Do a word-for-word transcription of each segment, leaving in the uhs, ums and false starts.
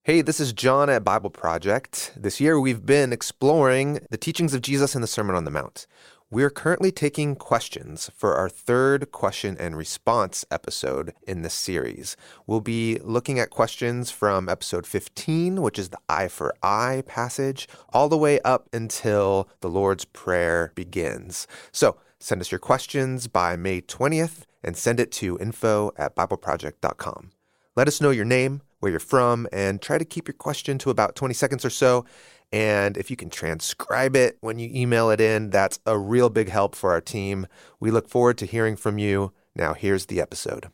Hey, this is John at Bible Project. This year we've been exploring the teachings of Jesus in the Sermon on the Mount. We're currently taking questions for our third question and response episode in this series. We'll be looking at questions from episode fifteen, which is the eye for eye passage, all the way up until the Lord's Prayer begins. So send us your questions by May twentieth and send it to info at bible project dot com. Let us know your name, where you're from, and try to keep your question to about twenty seconds or so. And if you can transcribe it when you email it in, that's a real big help for our team. We look forward to hearing from you. Now, here's the episode.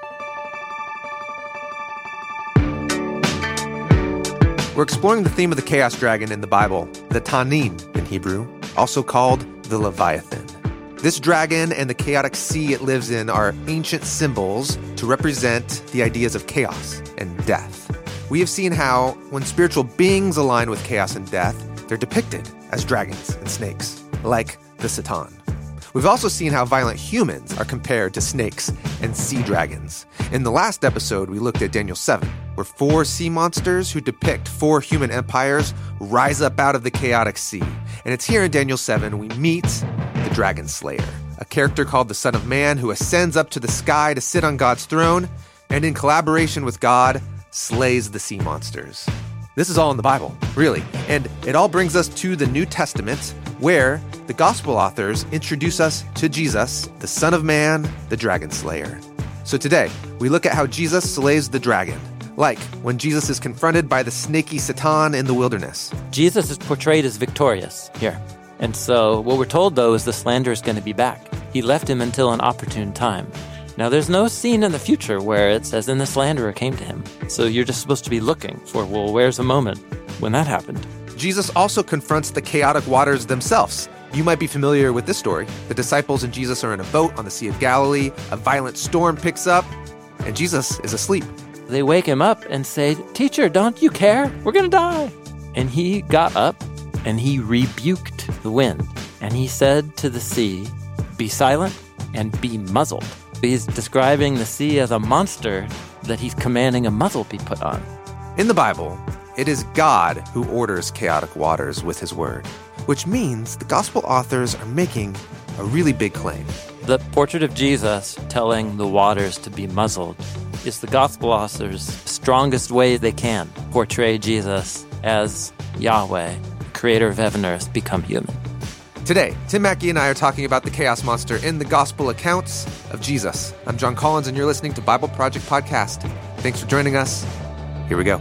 We're exploring the theme of the chaos dragon in the Bible, the Tannin in Hebrew, also called the Leviathan. This dragon and the chaotic sea it lives in are ancient symbols to represent the ideas of chaos and death. We have seen how, when spiritual beings align with chaos and death, they're depicted as dragons and snakes, like the Satan. We've also seen how violent humans are compared to snakes and sea dragons. In the last episode, we looked at Daniel seven, where four sea monsters who depict four human empires rise up out of the chaotic sea. And it's here in Daniel seven we meet the Dragon Slayer, a character called the Son of Man who ascends up to the sky to sit on God's throne, and in collaboration with God, slays the sea monsters. This is all in the Bible, really, and it all brings us to the New Testament, where the gospel authors introduce us to Jesus, the Son of Man, the Dragon Slayer. So today, we look at how Jesus slays the dragon, like when Jesus is confronted by the snaky Satan in the wilderness. Jesus is portrayed as victorious here. And so what we're told, though, is the slanderer is going to be back. He left him until an opportune time. Now, there's no scene in the future where it says, and the slanderer came to him. So you're just supposed to be looking for, well, where's the moment when that happened? Jesus also confronts the chaotic waters themselves. You might be familiar with this story. The disciples and Jesus are in a boat on the Sea of Galilee. A violent storm picks up, and Jesus is asleep. They wake him up and say, "Teacher, don't you care? We're going to die." And he got up, and he rebuked the wind. And he said to the sea, "Be silent and be muzzled." He's describing the sea as a monster that he's commanding a muzzle be put on. In the Bible, it is God who orders chaotic waters with his word, which means the gospel authors are making a really big claim. The portrait of Jesus telling the waters to be muzzled is the gospel authors' strongest way they can portray Jesus as Yahweh, creator of heaven and earth, become human. Today, Tim Mackey and I are talking about the chaos monster in the gospel accounts of Jesus. I'm John Collins, and you're listening to Bible Project Podcast. Thanks for joining us. Here we go.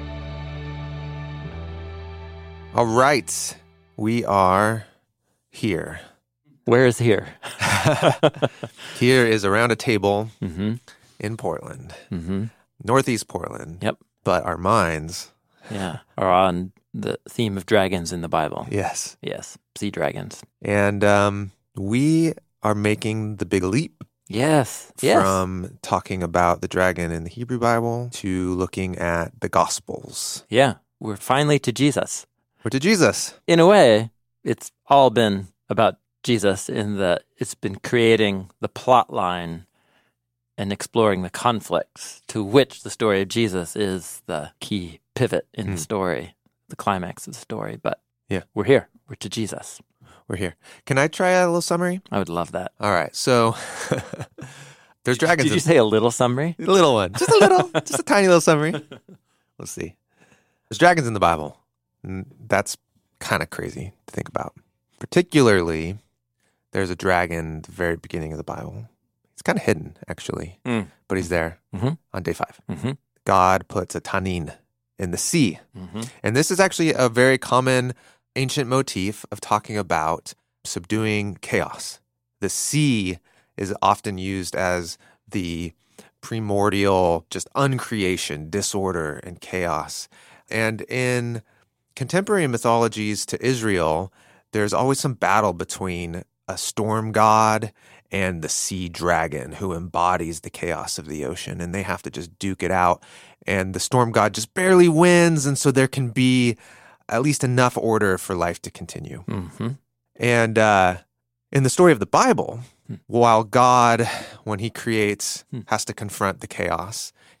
All right, we are here. Where is here? Here is around a table mm-hmm. in Portland, mm-hmm. Northeast Portland. Yep. But our minds... Yeah, are on the theme of dragons in the Bible. Yes. Yes, sea dragons. And um, we are making the big leap. Yes, yes. From talking about the dragon in the Hebrew Bible to looking at the Gospels. Yeah, we're finally to Jesus. We're to Jesus. In a way, it's all been about Jesus in that it's been creating the plot line and exploring the conflicts to which the story of Jesus is the key pivot in mm. the story, the climax of the story. But yeah, we're here. We're to Jesus. We're here. Can I try a little summary? I would love that. All right. So there's dragons. Did you in... say a little summary? A little one. Just a little. Just a tiny little summary. Let's see. There's dragons in the Bible. And that's kind of crazy to think about. Particularly, there's a dragon at the very beginning of the Bible. It's kind of hidden, actually. Mm. But he's there mm-hmm. on day five. Mm-hmm. God puts a Tannin in the sea. Mm-hmm. And this is actually a very common ancient motif of talking about subduing chaos. The sea is often used as the primordial just uncreation, disorder, and chaos. And in contemporary mythologies to Israel, there's always some battle between a storm god and the sea dragon who embodies the chaos of the ocean, and they have to just duke it out. And the storm god just barely wins, and so there can be at least enough order for life to continue. Mm-hmm. And uh, in the story of the Bible, mm. while God, when he creates, mm. has to confront the chaos,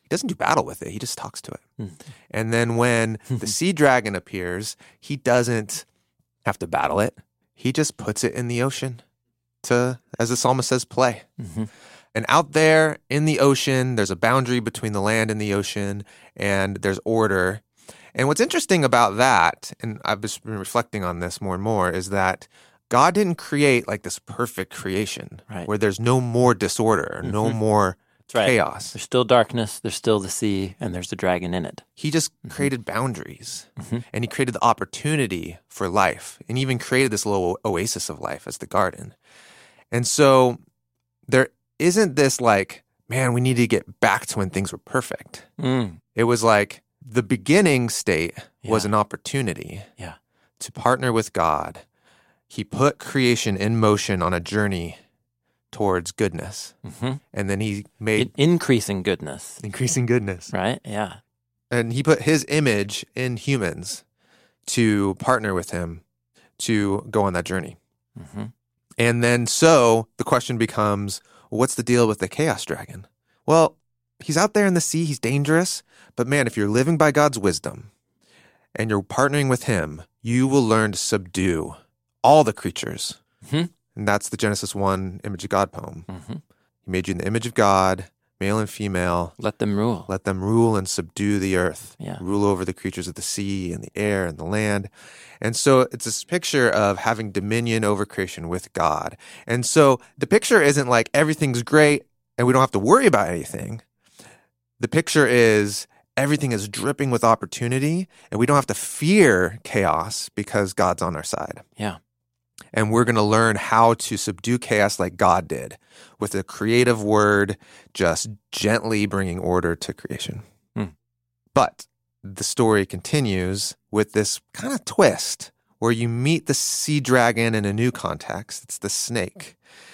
doesn't do battle with it. He just talks to it. Mm. And then when the sea dragon appears, he doesn't have to battle it. He just puts it in the ocean to, as the psalmist says, play. Mm-hmm. And out there in the ocean, there's a boundary between the land and the ocean, and there's order. And what's interesting about that, and I've just been reflecting on this more and more, is that God didn't create like this perfect creation right. where there's no more disorder, mm-hmm. no more right. chaos. There's still darkness, there's still the sea, and there's the dragon in it. He just mm-hmm. created boundaries, mm-hmm. and he created the opportunity for life, and even created this little oasis of life as the garden. And so there isn't this like, man, we need to get back to when things were perfect. Mm. It was like the beginning state yeah. was an opportunity yeah. to partner with God. He put creation in motion on a journey towards goodness. Mm-hmm. And then he made... In- increasing goodness. Increasing goodness. Right? Yeah. And he put his image in humans to partner with him to go on that journey. Mm-hmm. And then so the question becomes, what's the deal with the chaos dragon? Well, he's out there in the sea. He's dangerous. But man, if you're living by God's wisdom and you're partnering with him, you will learn to subdue all the creatures. Mm-hmm. And that's the Genesis one image of God poem. Mm-hmm. He made you in the image of God, male and female. Let them rule. Let them rule and subdue the earth. Yeah. Rule over the creatures of the sea and the air and the land. And so it's this picture of having dominion over creation with God. And so the picture isn't like everything's great and we don't have to worry about anything. The picture is everything is dripping with opportunity and we don't have to fear chaos because God's on our side. Yeah. And we're going to learn how to subdue chaos like God did with a creative word, just gently bringing order to creation. Hmm. But the story continues with this kind of twist where you meet the sea dragon in a new context. It's the snake.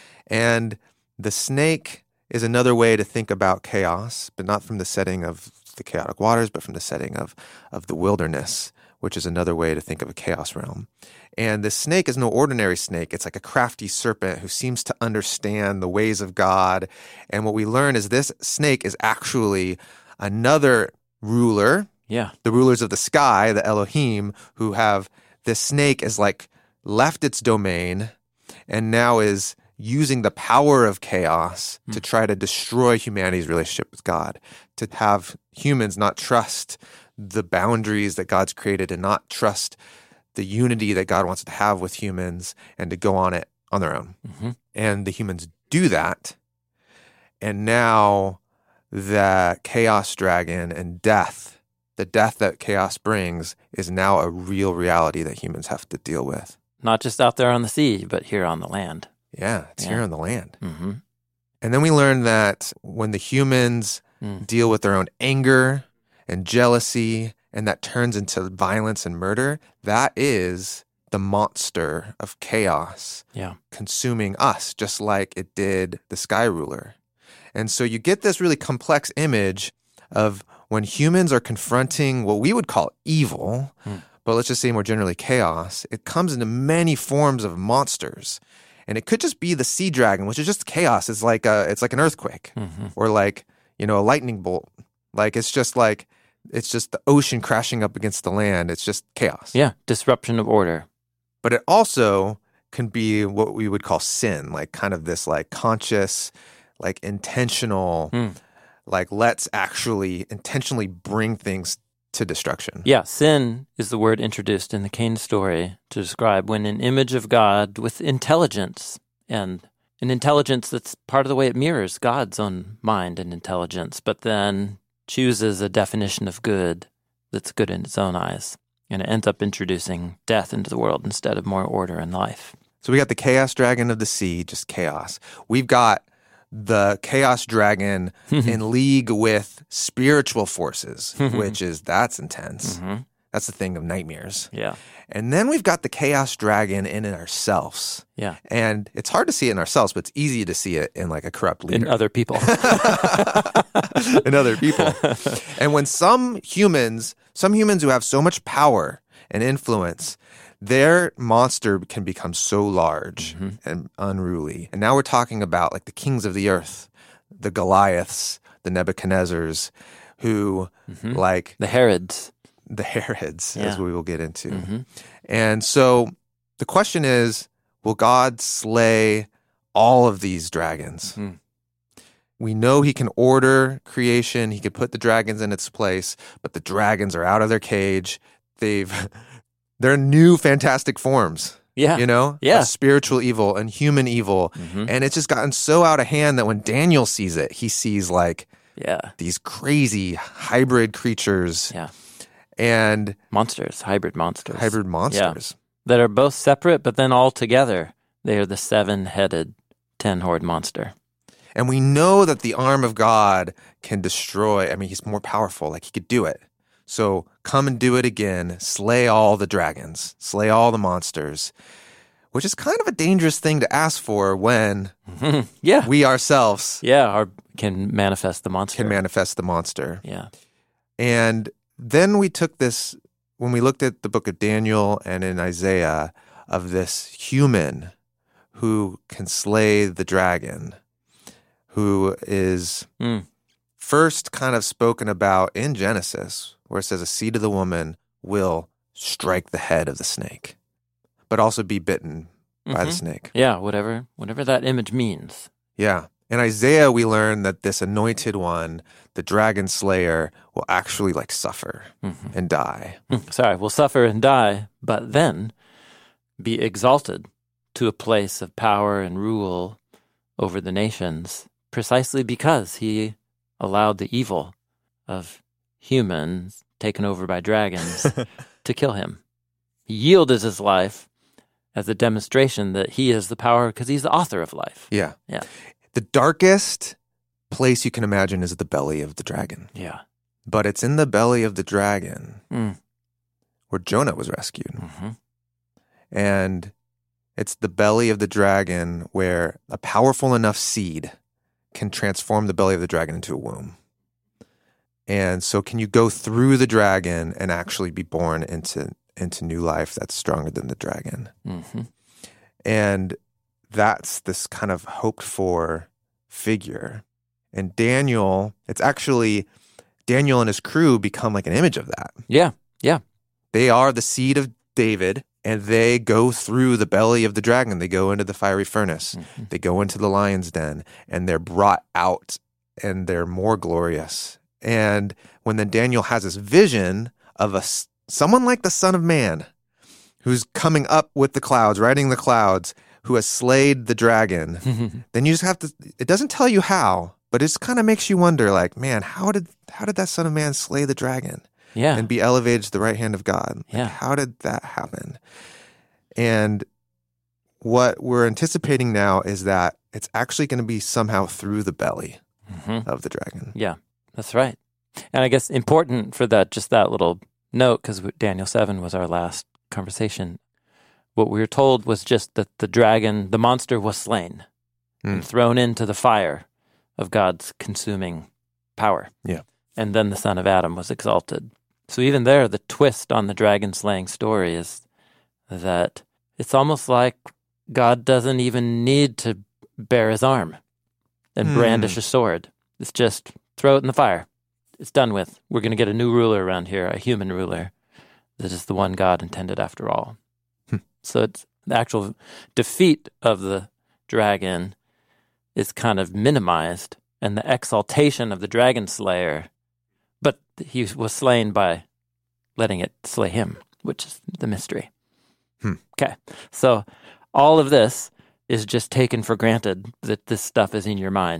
And the snake is another way to think about chaos, but not from the setting of the chaotic waters, but from the setting of, of the wilderness, which is another way to think of a chaos realm. And the snake is no ordinary snake. It's like a crafty serpent who seems to understand the ways of God. And what we learn is this snake is actually another ruler. Yeah. The rulers of the sky, the Elohim, who have this snake as like left its domain and now is using the power of chaos mm. to try to destroy humanity's relationship with God, to have humans not trust the boundaries that God's created and not trust the unity that God wants to have with humans and to go on it on their own. Mm-hmm. And the humans do that. And now the chaos dragon and death, the death that chaos brings, is now a real reality that humans have to deal with. Not just out there on the sea, but here on the land. Yeah, it's yeah. here on the land. Mm-hmm. And then we learn that when the humans mm. deal with their own anger and jealousy, and that turns into violence and murder, that is the monster of chaos yeah. consuming us, just like it did the sky ruler. And so you get this really complex image of when humans are confronting what we would call evil, mm. but let's just say more generally chaos, it comes into many forms of monsters. And it could just be the sea dragon, which is just chaos. It's like a, it's like an earthquake mm-hmm. or like, you know, a lightning bolt. Like it's just like, it's just the ocean crashing up against the land. It's just chaos. Yeah, disruption of order. But it also can be what we would call sin, like kind of this like conscious, like intentional, mm. like let's actually intentionally bring things to destruction. Yeah, sin is the word introduced in the Cain story to describe when an image of God with intelligence, and an intelligence that's part of the way it mirrors God's own mind and intelligence, but then chooses a definition of good that's good in its own eyes. And it ends up introducing death into the world instead of more order and life. So we got the chaos dragon of the sea, just chaos. We've got the chaos dragon in league with spiritual forces, which is, that's intense. Mm-hmm. That's the thing of nightmares. Yeah. And then we've got the chaos dragon in ourselves. Yeah. And it's hard to see it in ourselves, but it's easy to see it in like a corrupt leader. In other people. in other people. And when some humans, some humans who have so much power and influence, their monster can become so large mm-hmm. and unruly. And now we're talking about like the kings of the earth, the Goliaths, the Nebuchadnezzars, who, Mhm. like The Herods. the Herods, Yeah. as we will get into. Mhm. And so the question is, will God slay all of these dragons? Mhm. We know he can order creation. He can put the dragons in its place, but the dragons are out of their cage. They've, they're new fantastic forms, Yeah. you know, Yeah. of spiritual evil and human evil. Mhm. And it's just gotten so out of hand that when Daniel sees it, he sees like Yeah. these crazy hybrid creatures Yeah. and Monsters, hybrid monsters. hybrid monsters. That are both separate, but then all together, they are the seven-headed, ten-horned monster. And we know that the arm of God can destroy. I mean, he's more powerful. Like, he could do it. So come and do it again. Slay all the dragons. Slay all the monsters. Which is kind of a dangerous thing to ask for when Yeah. we ourselves Yeah, or can manifest the monster. can manifest the monster. Yeah. And then we took this, when we looked at the book of Daniel and in Isaiah, of this human who can slay the dragon, who is Mm. first kind of spoken about in Genesis, where it says a seed of the woman will strike the head of the snake, but also be bitten by the Mhm. snake. Yeah, whatever, whatever that image means. Yeah. In Isaiah, we learn that this anointed one, the dragon slayer, will actually like suffer Mhm. and die. Sorry, will suffer and die, but then be exalted to a place of power and rule over the nations, precisely because he allowed the evil of humans taken over by dragons to kill him. He yielded his life as a demonstration that he is the power because he's the author of life. Yeah. Yeah. The darkest place you can imagine is the belly of the dragon. Yeah. But it's in the belly of the dragon Mm. where Jonah was rescued. hmm And it's the belly of the dragon where a powerful enough seed can transform the belly of the dragon into a womb. And so can you go through the dragon and actually be born into, into new life that's stronger than the dragon? hmm And that's this kind of hoped for figure. And Daniel, it's actually, Daniel and his crew become like an image of that. Yeah. Yeah. They are the seed of David, and they go through the belly of the dragon. They go into the fiery furnace. Mhm. They go into the lion's den, and they're brought out, and they're more glorious. And when then Daniel has this vision of a s- someone like the Son of Man, who's coming up with the clouds, riding the clouds, who has slayed the dragon, then you just have to, it doesn't tell you how, but it just kind of makes you wonder, like, man, how did how did that Son of Man slay the dragon Yeah. and be elevated to the right hand of God? Like, Yeah. how did that happen? And what we're anticipating now is that it's actually going to be somehow through the belly hmm of the dragon. Yeah, that's right. And I guess important for that, just that little note, because Daniel seven was our last conversation. What we were told was just that the dragon, the monster was slain and Mm. thrown into the fire of God's consuming power. Yeah. And then the son of Adam was exalted. So even there, the twist on the dragon slaying story is that it's almost like God doesn't even need to bear his arm and Hmm. brandish a sword. It's just throw it in the fire. It's done with. We're going to get a new ruler around here, a human ruler that is the one God intended after all. Hmm. So it's the actual defeat of the dragon is kind of minimized, and the exaltation of the dragon slayer, but he was slain by letting it slay him, which is the mystery. Hmm. Okay, so all of this is just taken for granted that this stuff is in your mind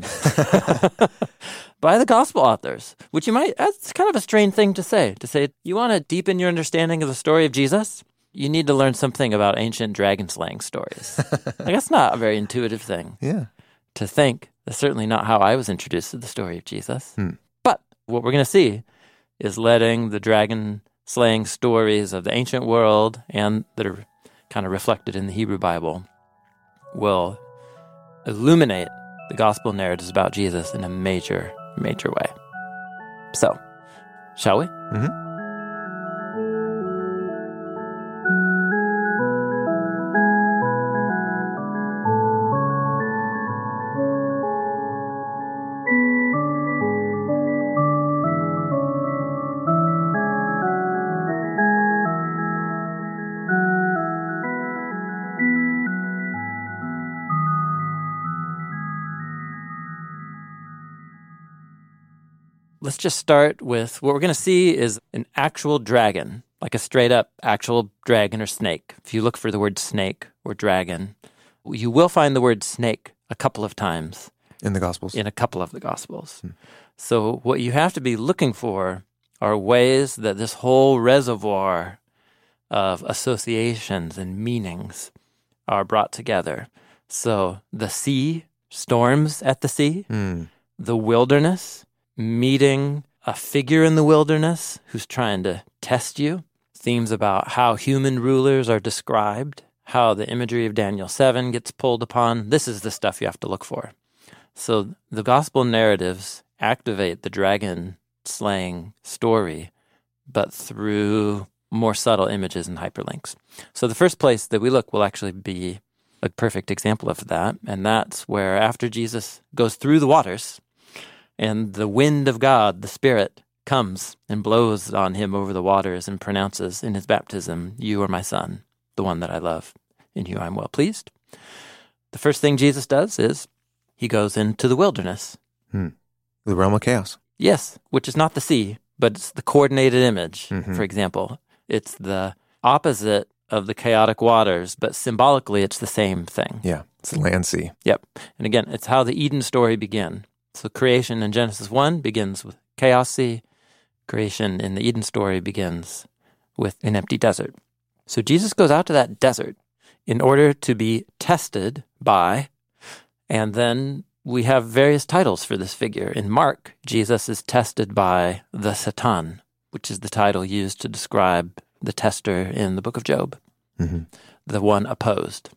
by the gospel authors, which you might, that's kind of a strange thing to say, to say, you want to deepen your understanding of the story of Jesus? You need to learn something about ancient dragon slaying stories. Like, that's not a very intuitive thing Yeah. to think. That's certainly not how I was introduced to the story of Jesus. Hmm. But what we're going to see is letting the dragon slaying stories of the ancient world and that are kind of reflected in the Hebrew Bible will illuminate the gospel narratives about Jesus in a major, major way. So, shall we? Mm-hmm. let's just start with what we're going to see is an actual dragon, like a straight-up actual dragon or snake. If you look for the word snake or dragon, you will find the word snake a couple of times. In the Gospels? In a couple of the Gospels. Hmm. So what you have to be looking for are ways that this whole reservoir of associations and meanings are brought together. So the sea, storms at the sea, mm. the wilderness, meeting a figure in the wilderness who's trying to test you, themes about how human rulers are described, how the imagery of Daniel seven gets pulled upon. This is the stuff you have to look for. So the gospel narratives activate the dragon slaying story, but through more subtle images and hyperlinks. So the first place that we look will actually be a perfect example of that, and that's where after Jesus goes through the waters and the wind of God, the Spirit, comes and blows on him over the waters and pronounces in his baptism, "You are my son, the one that I love. In you I am well pleased." The first thing Jesus does is he goes into the wilderness. Hmm. The realm of chaos. Yes, which is not the sea, but it's the coordinated image, mm-hmm. for example. It's the opposite of the chaotic waters, but symbolically it's the same thing. Yeah, it's the land sea. Yep. And again, it's how the Eden story began. So creation in Genesis one begins with chaos sea. Creation in the Eden story begins with an empty desert. So Jesus goes out to that desert in order to be tested by, and then we have various titles for this figure. In Mark, Jesus is tested by the Satan, which is the title used to describe the tester in the book of Job, mm-hmm. the one opposed.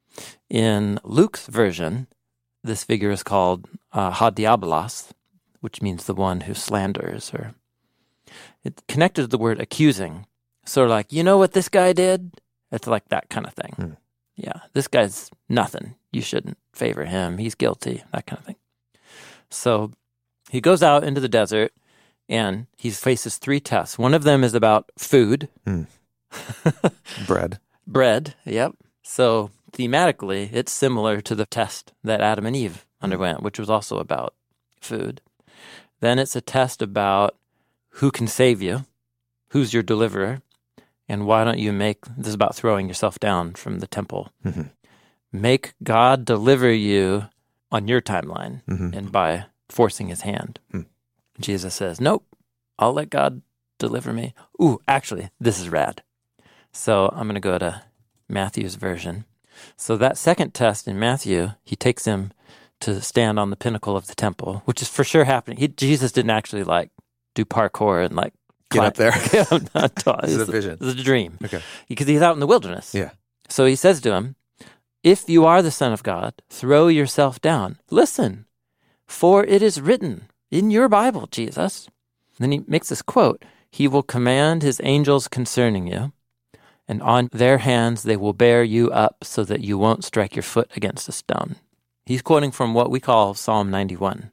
In Luke's version, this figure is called uh, ha diabolos, which means the one who slanders, or it's connected to the word accusing. Sort of like, you know what this guy did? It's like that kind of thing. Mm. Yeah, this guy's nothing. You shouldn't favor him. He's guilty, that kind of thing. So he goes out into the desert, and he faces three tests. One of them is about food. Mm. Bread. Bread, yep. So thematically, it's similar to the test that Adam and Eve underwent, which was also about food. Then it's a test about who can save you, who's your deliverer, and why don't you make, this is about throwing yourself down from the temple. Mm-hmm. Make God deliver you on your timeline mm-hmm. and by forcing his hand. Mm. Jesus says, nope, I'll let God deliver me. Ooh, actually, this is rad. So I'm going to go to Matthew's version. So that second test in Matthew, he takes him to stand on the pinnacle of the temple, which is for sure happening. He, Jesus didn't actually like do parkour and like get climb. up there. This is a vision. This is a dream. Okay. Because he's out in the wilderness. Yeah. So he says to him, if you are the Son of God, throw yourself down. Listen, for it is written in your Bible, Jesus. And then he makes this quote, he will command his angels concerning you, and on their hands they will bear you up so that you won't strike your foot against a stone. He's quoting from what we call Psalm ninety-one.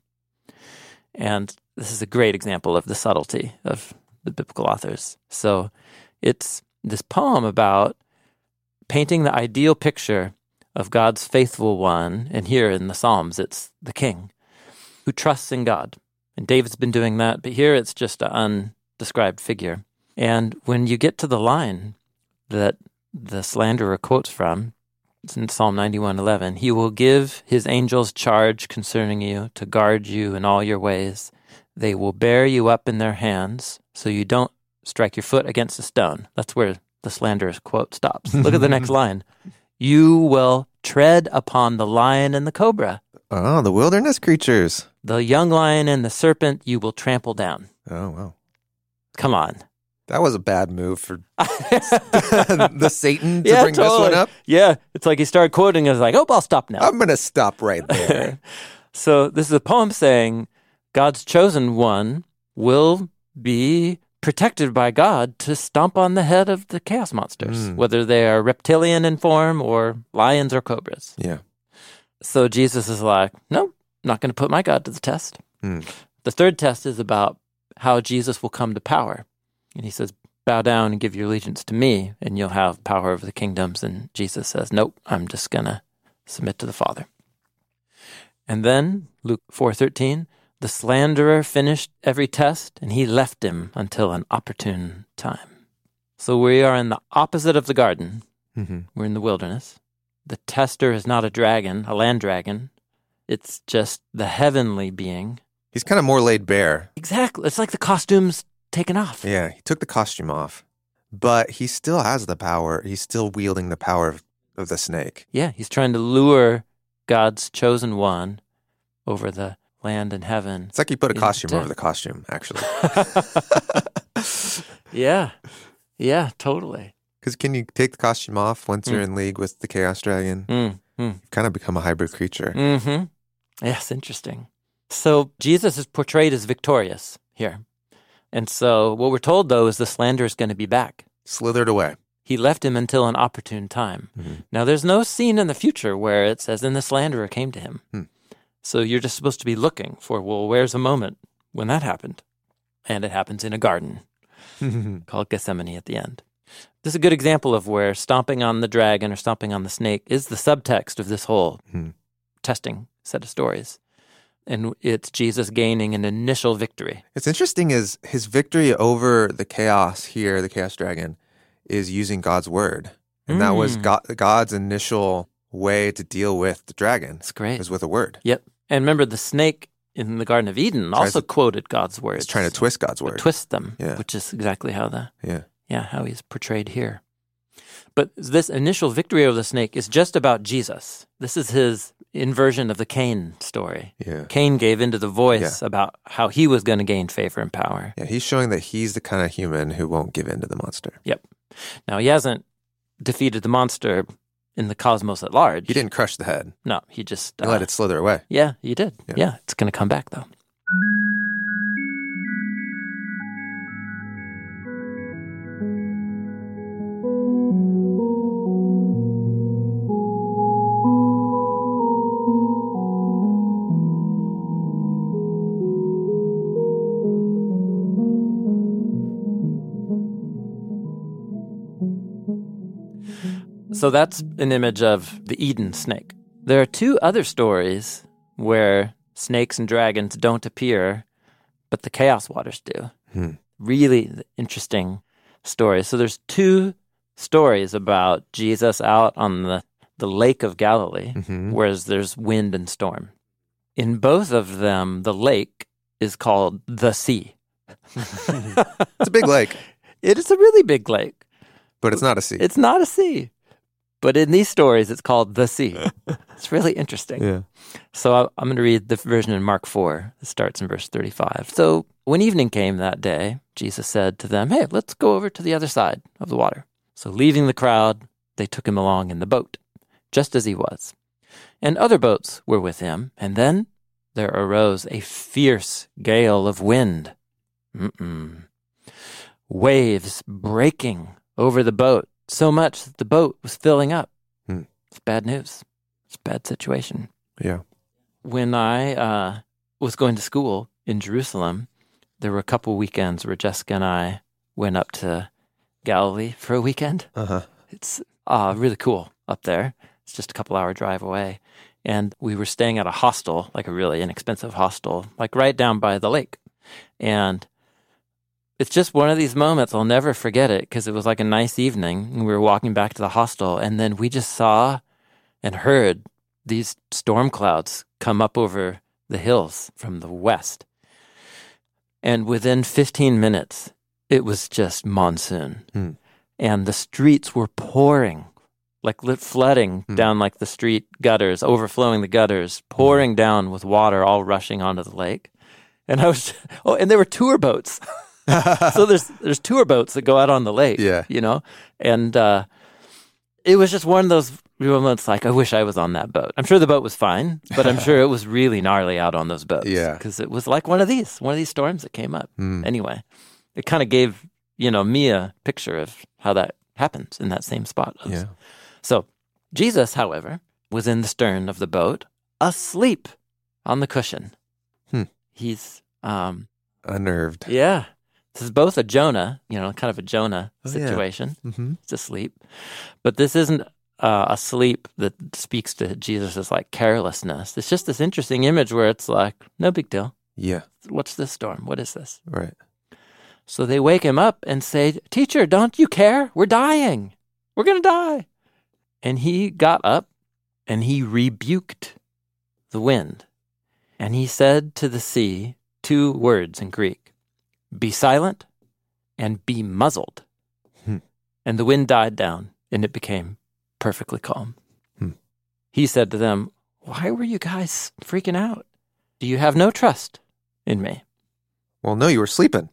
And this is a great example of the subtlety of the biblical authors. So it's this poem about painting the ideal picture of God's faithful one, and here in the Psalms it's the king, who trusts in God. And David's been doing that, but here it's just an undescribed figure. And when you get to the line that the slanderer quotes from, it's in Psalm ninety-one eleven, he will give his angels charge concerning you to guard you in all your ways. They will bear you up in their hands so you don't strike your foot against a stone. That's where the slanderer's quote stops. Look at the next line. You will tread upon the lion and the cobra. Oh, the wilderness creatures. The young lion and the serpent you will trample down. Oh, wow. Come on. That was a bad move for the Satan to yeah, bring totally. this one up. Yeah, it's like he started quoting and was like, oh, I'll stop now. I'm going to stop right there. So this is a poem saying God's chosen one will be protected by God to stomp on the head of the chaos monsters, mm. whether they are reptilian in form or lions or cobras. Yeah. So Jesus is like, no, not going to put my God to the test. Mm. The third test is about how Jesus will come to power. And he says, bow down and give your allegiance to me, and you'll have power over the kingdoms. And Jesus says, nope, I'm just going to submit to the Father. And then, Luke four thirteen, The slanderer finished every test, and he left him until an opportune time. So we are in the opposite of the garden. Mm-hmm. We're in the wilderness. The tester is not a dragon, a land dragon. It's just the heavenly being. He's kind of more laid bare. Exactly. It's like the costume's taken off. Yeah, he took the costume off. But he still has the power. He's still wielding the power of, of the snake. Yeah, he's trying to lure God's chosen one over the land and heaven. It's like he put a in costume death. over the costume, actually. Yeah. Yeah, totally. Because can you take the costume off once Mm. you're in league with the Chaos Dragon? Mm, mm. You've kind of become a hybrid creature. Mm-hmm. Yes, interesting. So Jesus is portrayed as victorious here. And so what we're told, though, is the slanderer is going to be back. Slithered away. He left him until an opportune time. Mm-hmm. Now, there's no scene in the future where it says, and the slanderer came to him. Hmm. So you're just supposed to be looking for, well, where's a moment when that happened? And it happens in a garden called Gethsemane at the end. This is a good example of where stomping on the dragon or stomping on the snake is the subtext of this whole Hmm. testing set of stories. And it's Jesus gaining an initial victory. It's interesting is his victory over the chaos here, the Chaos Dragon, is using God's word. And that was Mm. God, God's initial way to deal with the dragon. It's great. Was with a word. Yep. And remember, the snake in the Garden of Eden Tries also to- quoted God's words. He's trying to twist God's word. Twist them, Yeah. which is exactly how the Yeah. yeah, how he's portrayed here. But this initial victory over the snake is just about Jesus. This is his inversion of the Cain story. Yeah. Cain gave into the voice about how he was going to gain favor and power. Yeah. He's showing that he's the kind of human who won't give in to the monster. Yep. Now, he hasn't defeated the monster in the cosmos at large. He didn't crush the head. No, he just... He uh, let it slither away. Yeah, he did. Yeah. Yeah, it's going to come back, though. So that's an image of the Eden snake. There are two other stories where snakes and dragons don't appear, but the chaos waters do. Hmm. Really interesting stories. So there's two stories about Jesus out on the, the Lake of Galilee, Mhm. whereas there's wind and storm. In both of them, the lake is called the sea. It's a big lake, It is a really big lake. but it's not a sea. It's not a sea. But in these stories, it's called the sea. It's really interesting. Yeah. So I- I'm going to read the version in Mark four. It starts in verse thirty-five. So when evening came that day, Jesus said to them, hey, let's go over to the other side of the water. So leaving the crowd, they took him along in the boat, just as he was. And other boats were with him. And then there arose a fierce gale of wind. Mm-mm. Waves breaking over the boat, so much that the boat was filling up. Hmm. It's bad news. It's a bad situation. Yeah. When I uh, was going to school in Jerusalem, there were a couple weekends where Jessica and I went up to Galilee for a weekend. Uh-huh. It's uh, really cool up there. It's just a couple hour drive away. And we were staying at a hostel, like a really inexpensive hostel, like right down by the lake. And it's just one of these moments, I'll never forget it, because it was like a nice evening, and we were walking back to the hostel, and then we just saw and heard these storm clouds come up over the hills from the west. And within fifteen minutes, it was just monsoon. Hmm. And the streets were pouring, like lit flooding Hmm. down like the street gutters, overflowing the gutters, pouring down with water all rushing onto the lake. And I was, oh, and there were tour boats. So there's there's tour boats that go out on the lake, Yeah. you know, and uh, it was just one of those moments like, I wish I was on that boat. I'm sure the boat was fine, but I'm sure it was really gnarly out on those boats. Yeah. Because it was like one of these, one of these storms that came up. Hmm. Anyway, it kind of gave, you know, me a picture of how that happens in that same spot. Yeah. So Jesus, however, was in the stern of the boat, asleep on the cushion. Hmm. He's, um, Unnerved. yeah. This is both a Jonah, you know, kind of a Jonah Oh, yeah. situation. Mm-hmm. It's asleep. But this isn't uh, a sleep that speaks to Jesus' like carelessness. It's just this interesting image where it's like, no big deal. Yeah. What's this storm? What is this? Right. So they wake him up and say, Teacher, don't you care? We're dying. We're going to die. And he got up and he rebuked the wind. And he said to the sea two words in Greek, be silent and be muzzled. Hmm. And the wind died down and it became perfectly calm. Hmm. He said to them, why were you guys freaking out? Do you have no trust in me? Well, no, you were sleeping.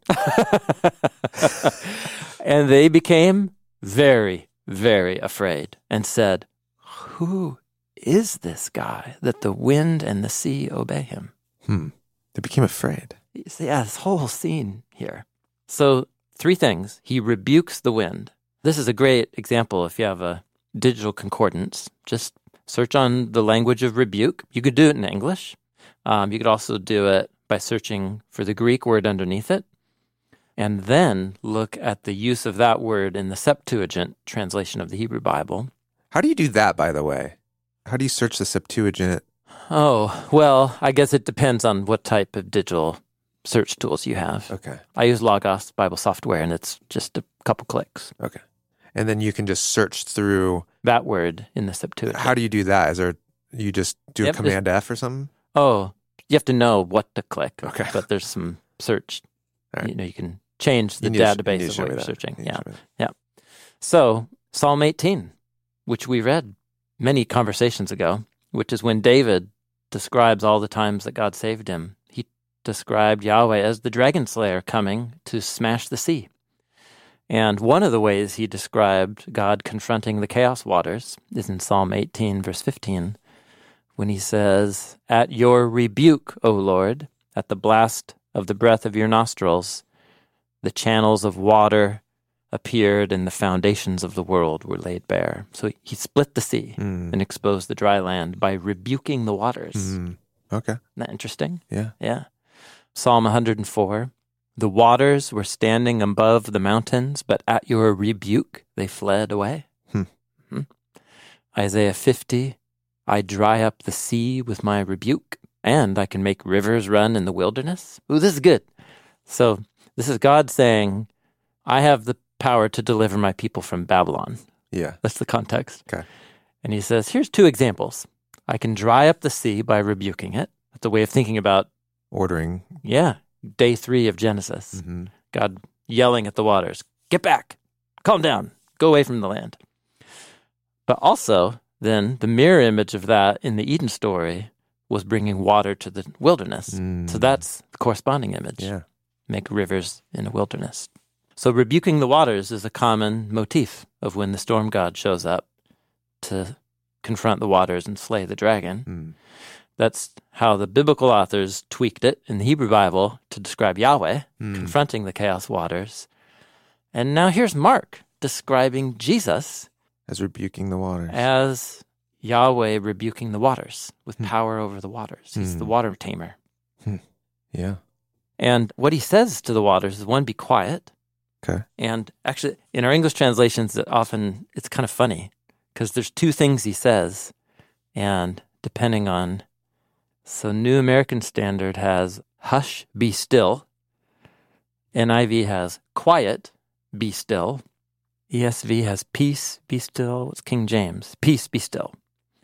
And they became very, very afraid and said, who is this guy that the wind and the sea obey him? Hmm. They became afraid. Yeah, this whole scene here. So three things. He rebukes the wind. This is a great example if you have a digital concordance. Just search on the language of rebuke. You could do it in English. Um, you could also do it by searching for the Greek word underneath it. And then look at the use of that word in the Septuagint translation of the Hebrew Bible. How do you do that, by the way? How do you search the Septuagint? Oh, well, I guess it depends on what type of digital search tools you have. Okay. I use Logos Bible software, and it's just a couple clicks. Okay. And then you can just search through that word in the Septuagint. How do you do that? Is there, you just do Yep, Command F or something? Oh, you have to know what to click. Okay. But there's some search. All right. You know, you can change the You need to- you database need to of show what me you're that. searching. You need to Yeah. show me Yeah. So, Psalm eighteen, which we read many conversations ago, which is when David describes all the times that God saved him. He described Yahweh as the dragon slayer coming to smash the sea. And one of the ways he described God confronting the chaos waters is in Psalm eighteen, verse fifteen, when he says, at your rebuke, O Lord, at the blast of the breath of your nostrils, the channels of water appeared and the foundations of the world were laid bare. So he split the sea Mm. and exposed the dry land by rebuking the waters. Mm. Okay. Isn't that interesting? Yeah. Yeah. Psalm one hundred four, the waters were standing above the mountains, but at your rebuke they fled away. Hmm. Hmm. Isaiah fifty, I dry up the sea with my rebuke, and I can make rivers run in the wilderness. Ooh, this is good. So this is God saying, I have the power to deliver my people from Babylon. Yeah. That's the context. Okay. And he says, here's two examples. I can dry up the sea by rebuking it. That's a way of thinking about, Ordering. yeah, day three of Genesis. Mm-hmm. God yelling at the waters, get back, calm down, go away from the land. But also, then, the mirror image of that in the Eden story was bringing water to the wilderness. Mm. So that's the corresponding image. Yeah. Make rivers in a wilderness. So rebuking the waters is a common motif of when the storm god shows up to confront the waters and slay the dragon. Mm. That's how the biblical authors tweaked it in the Hebrew Bible to describe Yahweh Mm. confronting the chaos waters. And now here's Mark describing Jesus As rebuking the waters. as Yahweh rebuking the waters with Hmm. power over the waters. He's Hmm. the water tamer. Yeah. And what he says to the waters is, one, be quiet. Okay. And actually, in our English translations, it often, it's kind of funny because there's two things he says. And depending on, so New American Standard has hush, be still. N I V has quiet, be still. E S V has peace, be still. It's King James, peace, be still.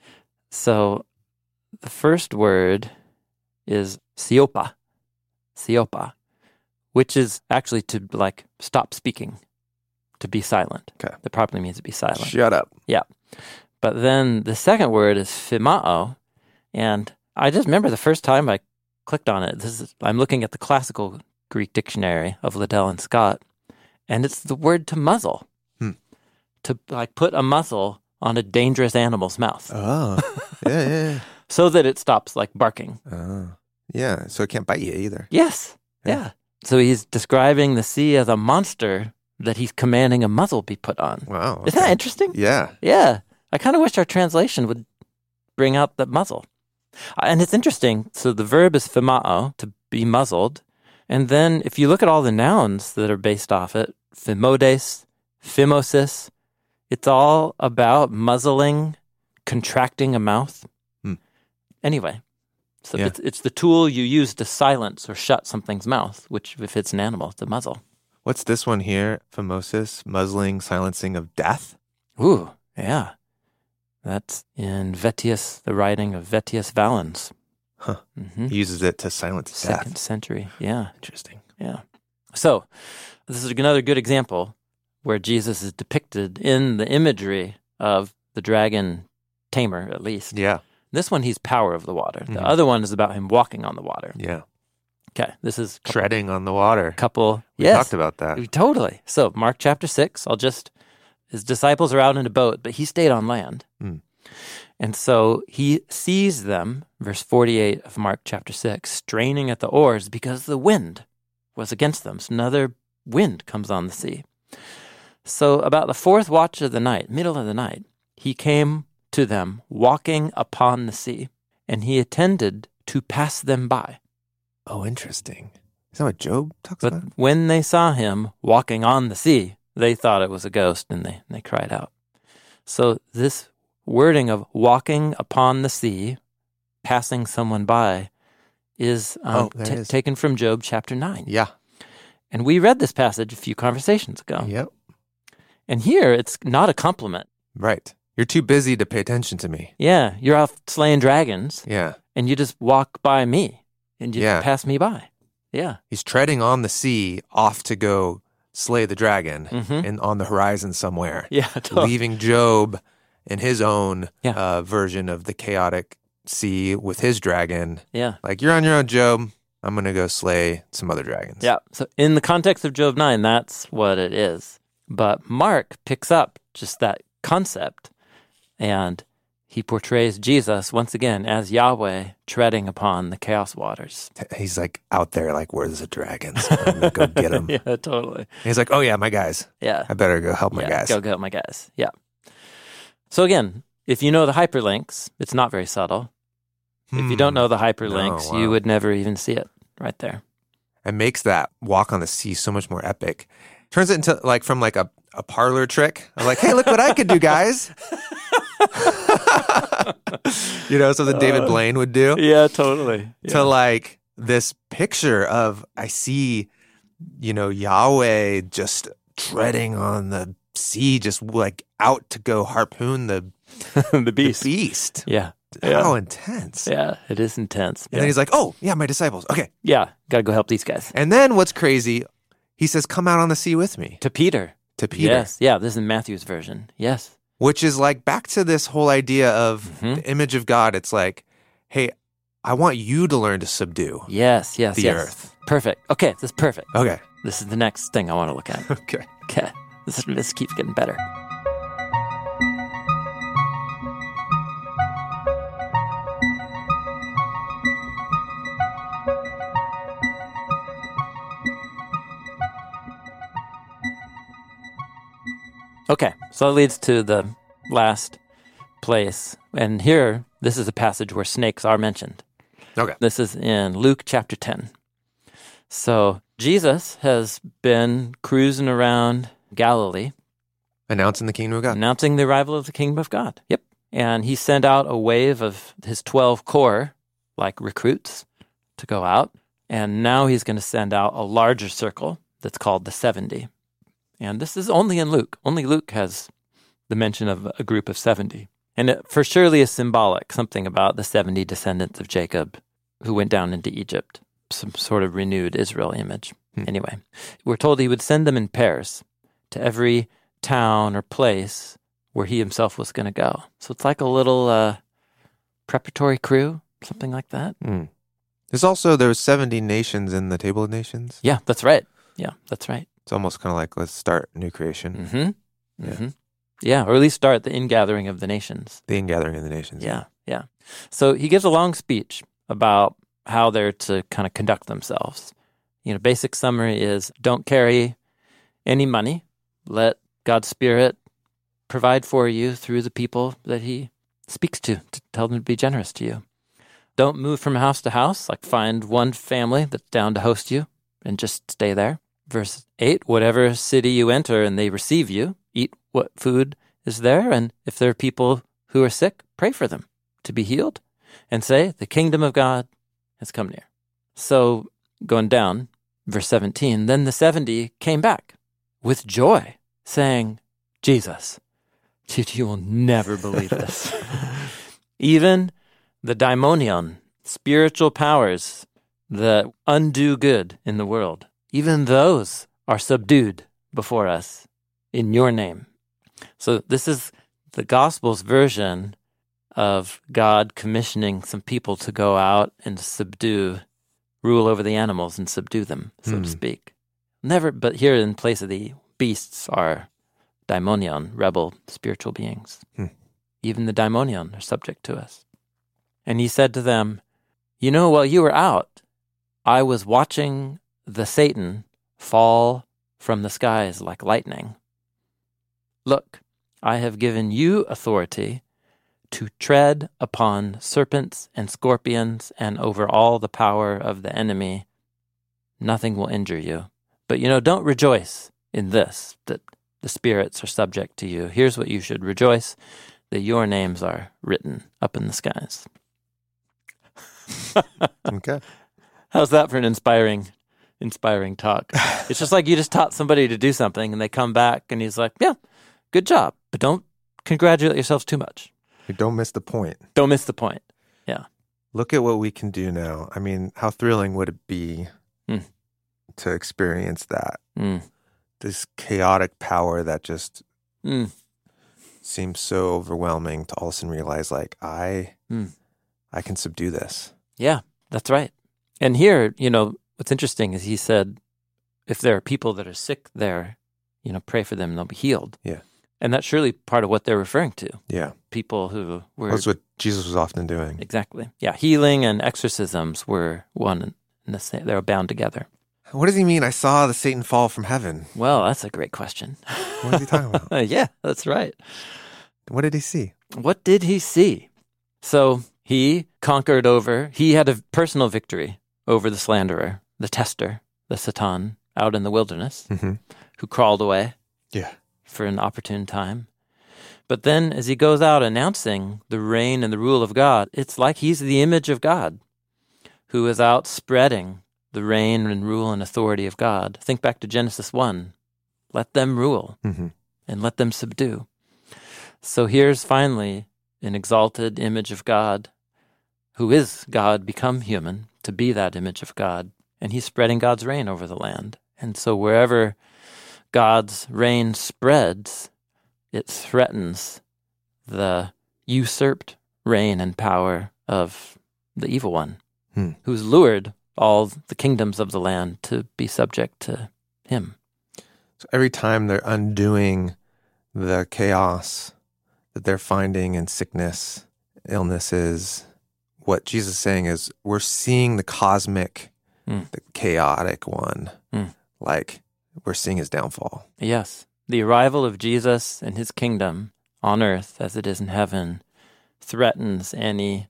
So the first word is siopa, siopa, which is actually to like stop speaking, to be silent. Okay. That probably means to be silent. Shut up. Yeah. But then the second word is phimao, and I just remember the first time I clicked on it. This is I'm looking at the classical Greek dictionary of Liddell and Scott, and it's the word to muzzle. Hmm. To like put a muzzle on a dangerous animal's mouth Oh. Yeah, yeah, yeah. so that it stops like barking. Oh. Yeah. So it can't bite you either. Yes. Yeah. Yeah. So he's describing the sea as a monster that he's commanding a muzzle be put on. Wow. Isn't that okay. interesting? Yeah. Yeah. I kind of wish our translation would bring out the muzzle. And it's interesting. So the verb is phimao, to be muzzled. And then if you look at all the nouns that are based off it, phimodes, phimosis, it's all about muzzling, contracting a mouth. Hmm. Anyway, So Yeah. it's, it's the tool you use to silence or shut something's mouth, which if it's an animal, it's a muzzle. What's this one here? Phimosis, muzzling, silencing of death. Ooh, yeah. That's in Vettius, the writing of Vettius Valens. Huh. Mm-hmm. He uses it to silence Second death. century, yeah. Interesting. Yeah. So this is another good example where Jesus is depicted in the imagery of the dragon tamer, at least. Yeah. This one, he's power of the water. The Mhm. other one is about him walking on the water. Yeah. Okay, this is couple, Treading on the water. couple. We yes, talked about that. totally. So Mark chapter six. I'll just his disciples are out in a boat, but he stayed on land, Mm. and so he sees them. Verse forty-eight of Mark chapter six, straining at the oars because the wind was against them. So another wind comes on the sea. So about the fourth watch of the night, middle of the night, he came to them walking upon the sea, and he intended to pass them by. Oh, interesting. Is that what Job talks But about? when they saw him walking on the sea, they thought it was a ghost, and they, they cried out. So this wording of walking upon the sea, passing someone by, is, um, Oh, there it ta- is. taken from Job chapter nine. Yeah. And we read this passage a few conversations ago. Yep. And here, it's not a compliment. Right. You're too busy to pay attention to me. Yeah, you're off slaying dragons, Yeah. and you just walk by me, and you Yeah. pass me by. Yeah. He's treading on the sea off to go slay the dragon Mhm. and on the horizon somewhere, Yeah, totally. leaving Job in his own Yeah. uh, version of the chaotic sea with his dragon. Yeah. Like, you're on your own, Job. I'm going to go slay some other dragons. Yeah. So in the context of Job nine, that's what it is. But Mark picks up just that concept, and he portrays Jesus once again as Yahweh treading upon the chaos waters. He's like out there, like, where's the dragons? I'm going to go get them. Yeah, totally. He's like, oh, yeah, my guys. Yeah. I better go help my yeah, guys. Go get my guys. Yeah. So again, if you know the hyperlinks, it's not very subtle. If you don't know the hyperlinks, No, you wow. would never even see it right there. It makes that walk on the sea so much more epic. Turns it into like from like a, a parlor trick. I'm like, hey, look what I could do, guys. You know, something David Blaine would do. Yeah, totally. To like this picture of, I see, you know, Yahweh just treading on the sea, just like out to go harpoon the, the the beast. beast. Yeah. How Yeah. intense. Yeah, it is intense. And Yeah. then he's like, oh, yeah, my disciples. Okay. yeah, got to go help these guys. And then what's crazy, he says, come out on the sea with me. To Peter. To Peter. Yes. Yeah, this is Matthew's version. Yes. Which is like back to this whole idea of Mhm. the image of God. It's like, hey, I want you to learn to subdue Yes, yes, the yes. earth. Perfect. Okay, this is perfect. Okay. This is the next thing I want to look at. Okay. Okay. This, this keeps getting better. Okay, so that leads to the last place. And here, this is a passage where snakes are mentioned. Okay. This is in Luke chapter ten. So Jesus has been cruising around Galilee, Announcing the kingdom of God. announcing the arrival of the kingdom of God. Yep. And he sent out a wave of his twelve core, like recruits, to go out. And now he's going to send out a larger circle that's called the seventy. And this is only in Luke. Only Luke has the mention of a group of seventy. And it for surely is symbolic, something about the seventy descendants of Jacob who went down into Egypt, some sort of renewed Israel image. Hmm. Anyway, we're told he would send them in pairs to every town or place where he himself was going to go. So it's like a little uh, preparatory crew, something like that. Mm. There's also, there was seventy nations in the Table of Nations. Yeah, that's right. Yeah, that's right. It's almost kind of like, let's start new creation. Mm-hmm. Yeah. Mm-hmm. Yeah, or at least start the ingathering of the nations. The ingathering of the nations. Yeah, yeah. So he gives a long speech about how they're to kind of conduct themselves. You know, basic summary is don't carry any money. Let God's Spirit provide for you through the people that he speaks to, to tell them to be generous to you. Don't move from house to house, like find one family that's down to host you and just stay there. Verse eight, whatever city you enter and they receive you, eat what food is there, and if there are people who are sick, pray for them to be healed, and say, the kingdom of God has come near. So going down, verse seventeen, then the seventy came back with joy, saying, Jesus, you will never believe this. Even the daimonion, spiritual powers that undo good in the world, even those are subdued before us in your name. So this is the Gospel's version of God commissioning some people to go out and subdue, rule over the animals and subdue them, so mm. to speak. Never, but here in place of the beasts are daimonion, rebel spiritual beings. Hmm. Even the daimonion are subject to us. And he said to them, you know, while you were out, I was watching the Satan fall from the skies like lightning. Look, I have given you authority to tread upon serpents and scorpions and over all the power of the enemy. Nothing will injure you. But, you know, don't rejoice in this, that the spirits are subject to you. Here's what you should rejoice, that your names are written up in the skies. Okay. How's that for an inspiring, inspiring talk? It's just like you just taught somebody to do something and they come back and he's like, yeah, good job, but don't congratulate yourselves too much. You don't miss the point. Don't miss the point. Yeah. Look at what we can do now. I mean, how thrilling would it be mm. to experience that? Mm. This chaotic power that just mm. seems so overwhelming to all of a sudden realize, like, I, mm. I can subdue this. Yeah, that's right. And here, you know, what's interesting is he said, if there are people that are sick there, you know, pray for them, they'll be healed. Yeah. And that's surely part of what they're referring to. Yeah. People who were... That's what Jesus was often doing. Exactly. Yeah, healing and exorcisms were one and the same. They were bound together. What does he mean, I saw the Satan fall from heaven? Well, that's a great question. What is he talking about? Yeah, that's right. What did he see? What did he see? So he conquered over, he had a personal victory over the slanderer, the tester, the Satan, out in the wilderness, mm-hmm. who crawled away yeah. for an opportune time. But then as he goes out announcing the reign and the rule of God, it's like he's the image of God who is out spreading the reign and rule and authority of God. Think back to Genesis one. Let them rule mm-hmm. and let them subdue. So here's finally an exalted image of God who is God become human to be that image of God. And he's spreading God's reign over the land. And so wherever God's reign spreads, it threatens the usurped reign and power of the evil one, hmm. who's lured all the kingdoms of the land to be subject to him. So every time they're undoing the chaos that they're finding in sickness, illnesses, what Jesus is saying is we're seeing the cosmic, mm. the chaotic one, mm. like we're seeing his downfall. Yes. The arrival of Jesus and his kingdom on earth as it is in heaven threatens any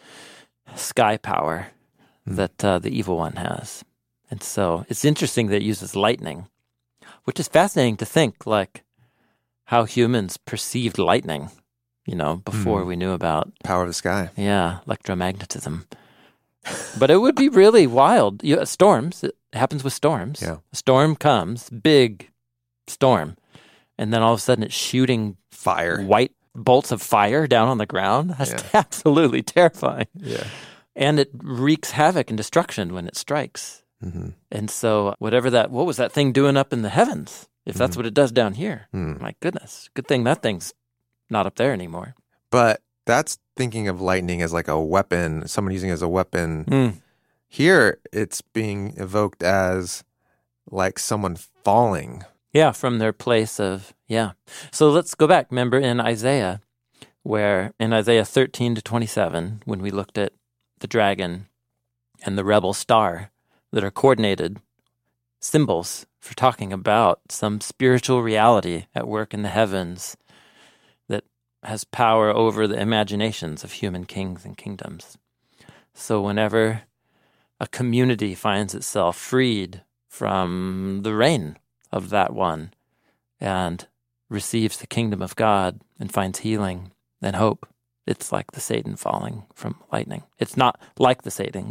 sky power mm. that uh, the evil one has. And so it's interesting that it uses lightning, which is fascinating to think, like, how humans perceived lightning, you know, before mm. we knew about... Power of the sky. Yeah, electromagnetism. But it would be really wild. You, storms, it happens with storms. Yeah. A storm comes, big storm, and then all of a sudden it's shooting fire, white bolts of fire down on the ground. That's yeah. absolutely terrifying. Yeah. And it wreaks havoc and destruction when it strikes. Mm-hmm. And so whatever that, what was that thing doing up in the heavens? If that's mm-hmm. what it does down here, mm. my goodness, good thing that thing's not up there anymore. But that's thinking of lightning as like a weapon, someone using it as a weapon. Mm. Here, it's being evoked as like someone falling. Yeah, from their place of, yeah. So let's go back. Remember in Isaiah, where in Isaiah thirteen to twenty-seven, when we looked at the dragon and the rebel star that are coordinated symbols for talking about some spiritual reality at work in the heavens that has power over the imaginations of human kings and kingdoms. So whenever a community finds itself freed from the reign of that one and receives the kingdom of God and finds healing and hope, it's like the Satan falling from lightning. It's not like the Satan. It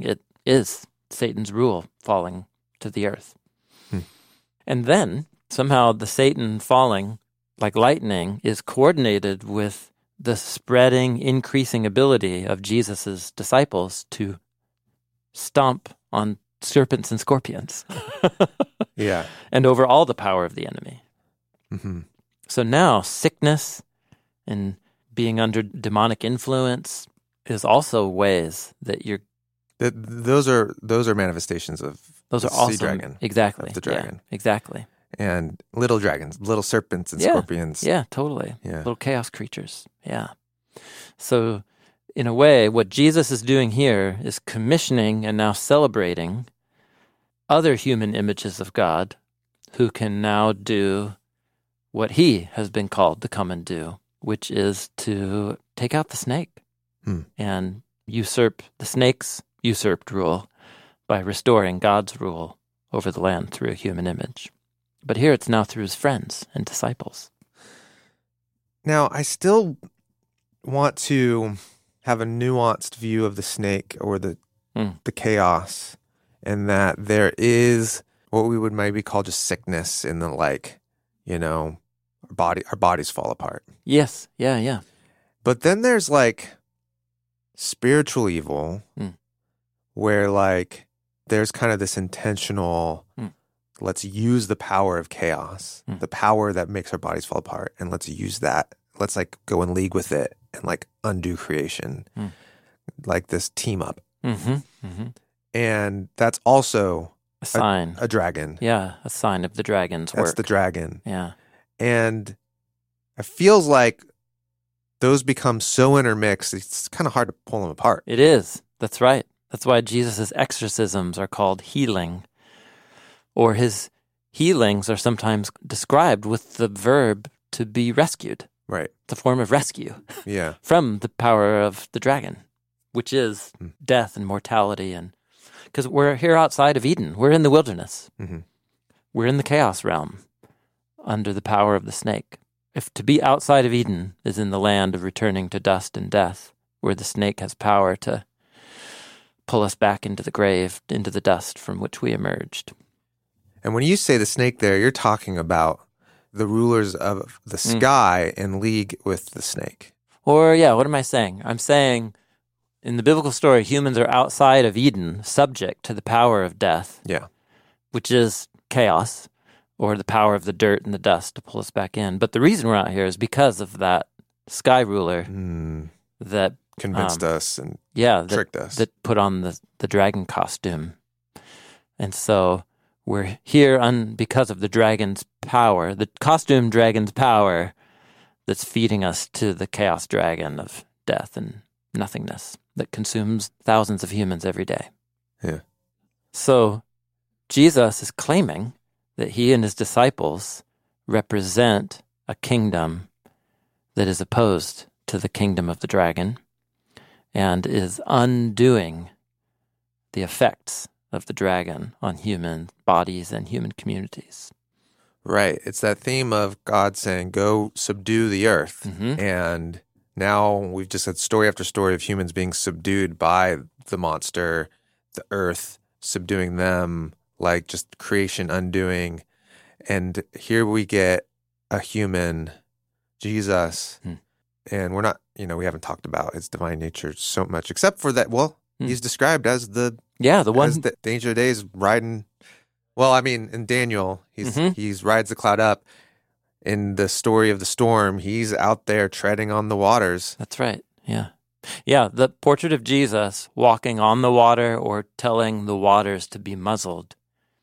is Satan's rule falling to the earth. Hmm. And then somehow the Satan falling like lightning is coordinated with the spreading, increasing ability of Jesus' disciples to stomp on serpents and scorpions. Yeah. And over all the power of the enemy. Mm-hmm. So now sickness and being under demonic influence is also ways that you're... Th- those are those are manifestations of Those the are awesome. sea dragon. Exactly. Of the dragon. Yeah, exactly. And little dragons, little serpents and Yeah. scorpions. Yeah, totally. Yeah. Little chaos creatures. Yeah. So in a way, what Jesus is doing here is commissioning and now celebrating other human images of God who can now do what he has been called to come and do, which is to take out the snake Hmm. and usurp the snake's usurped rule by restoring God's rule over the land through a human image. But here it's now through his friends and disciples. Now, I still want to have a nuanced view of the snake or the Mm. the chaos, and that there is what we would maybe call just sickness in the, like, you know, our body our bodies fall apart. Yes, yeah, yeah. But then there's like spiritual evil, Mm. where like there's kind of this intentional, Mm. let's use the power of chaos, Mm. the power that makes our bodies fall apart, and let's use that. Let's like go in league with it and like undo creation, Mm. like this team up. Mm-hmm, mm-hmm. And that's also A sign. a dragon. yeah, a sign of the dragon's That's work. the dragon. yeah. And it feels like those become so intermixed, it's kind of hard to pull them apart. It is. That's right. That's why Jesus' exorcisms are called healing. Or his healings are sometimes described with the verb to be rescued. Right. It's a form of rescue Yeah. from the power of the dragon, which is Hmm. death and mortality. And because we're here outside of Eden. We're in the wilderness. Mm-hmm. We're in the chaos realm under the power of the snake. If to be outside of Eden is in the land of returning to dust and death, where the snake has power to pull us back into the grave, into the dust from which we emerged. And when you say the snake there, you're talking about the rulers of the sky in league with the snake. Or, yeah, what am I saying? I'm saying in the biblical story, humans are outside of Eden, subject to the power of death, Yeah. which is chaos, or the power of the dirt and the dust to pull us back in. But the reason we're out here is because of that sky ruler Mm, that, convinced Um, us and yeah, that, tricked us. that put on the, the dragon costume. And so we're here un, because of the dragon's power, the costume dragon's power that's feeding us to the chaos dragon of death and nothingness that consumes thousands of humans every day. Yeah. So Jesus is claiming that he and his disciples represent a kingdom that is opposed to the kingdom of the dragon and is undoing the effects of the dragon on human bodies and human communities. Right. It's that theme of God saying, go subdue the earth. Mhm. And now we've just had story after story of humans being subdued by the monster, the earth, subduing them, like just creation undoing. And here we get a human, Jesus, Hmm. and we're not, you know, we haven't talked about his divine nature so much, except for that, well, Hmm. he's described as the, Yeah, the one. as the Danger of Days riding, well, I mean, in Daniel, he's Mhm. he's rides the cloud up. In the story of the storm, he's out there treading on the waters. That's right. Yeah. Yeah, the portrait of Jesus walking on the water or telling the waters to be muzzled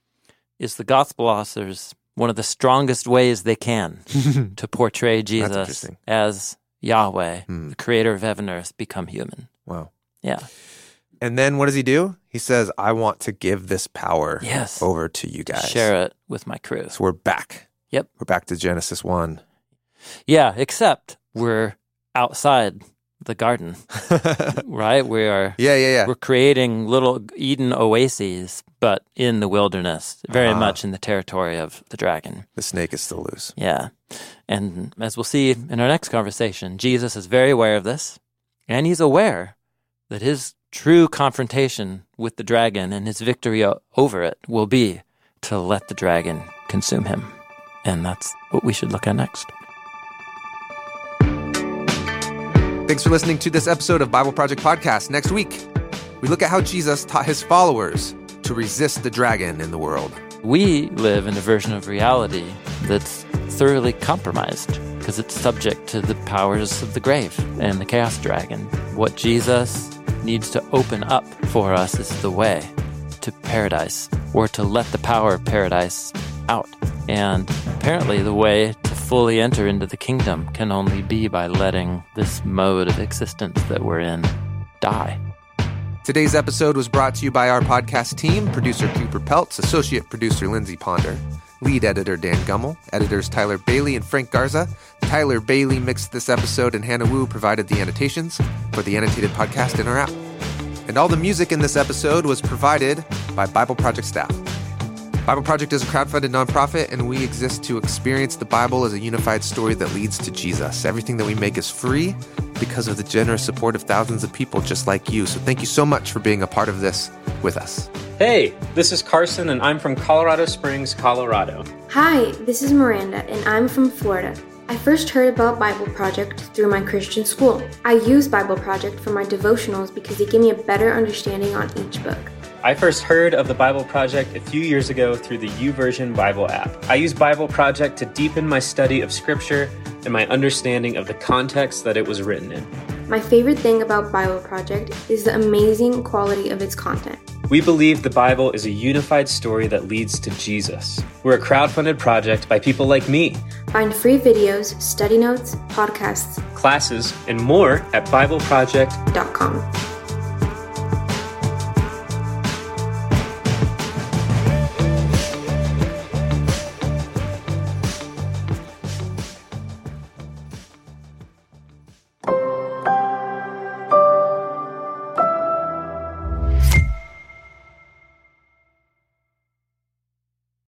is the gospel authors one of the strongest ways they can to portray Jesus interesting. as Yahweh, Hmm. the creator of heaven and earth, become human. Wow. Yeah. And then what does he do? He says, I want to give this power Yes. over to you guys. Share it with my crew. So we're back. Yep. We're back to Genesis one. Yeah, except we're outside the garden, right? We are Yeah, yeah, yeah. we're creating little Eden oases, but in the wilderness, very Ah. much in the territory of the dragon. The snake is still loose. Yeah. And as we'll see in our next conversation, Jesus is very aware of this, and he's aware that his true confrontation with the dragon and his victory o- over it will be to let the dragon consume him. And that's what we should look at next. Thanks for listening to this episode of Bible Project Podcast. Next week, we look at how Jesus taught his followers to resist the dragon in the world. We live in a version of reality that's thoroughly compromised because it's subject to the powers of the grave and the chaos dragon. What Jesus needs to open up for us is the way to paradise, or to let the power of paradise out. And apparently the way to fully enter into the kingdom can only be by letting this mode of existence that we're in die. Today's episode was brought to you by our podcast team, producer Cooper Peltz, associate producer Lindsay Ponder, lead editor Dan Gummel, editors Tyler Bailey and Frank Garza. Tyler Bailey mixed this episode, and Hannah Wu provided the annotations for the annotated podcast in our app. And all the music in this episode was provided by Bible Project staff. Bible Project is a crowdfunded nonprofit, and we exist to experience the Bible as a unified story that leads to Jesus. Everything that we make is free because of the generous support of thousands of people just like you. So thank you so much for being a part of this with us. Hey, this is Carson, and I'm from Colorado Springs, Colorado. Hi, this is Miranda, and I'm from Florida. I first heard about Bible Project through my Christian school. I use Bible Project for my devotionals because they give me a better understanding on each book. I first heard of the Bible Project a few years ago through the YouVersion Bible app. I use Bible Project to deepen my study of Scripture and my understanding of the context that it was written in. My favorite thing about Bible Project is the amazing quality of its content. We believe the Bible is a unified story that leads to Jesus. We're a crowdfunded project by people like me. Find free videos, study notes, podcasts, classes, and more at bible project dot com.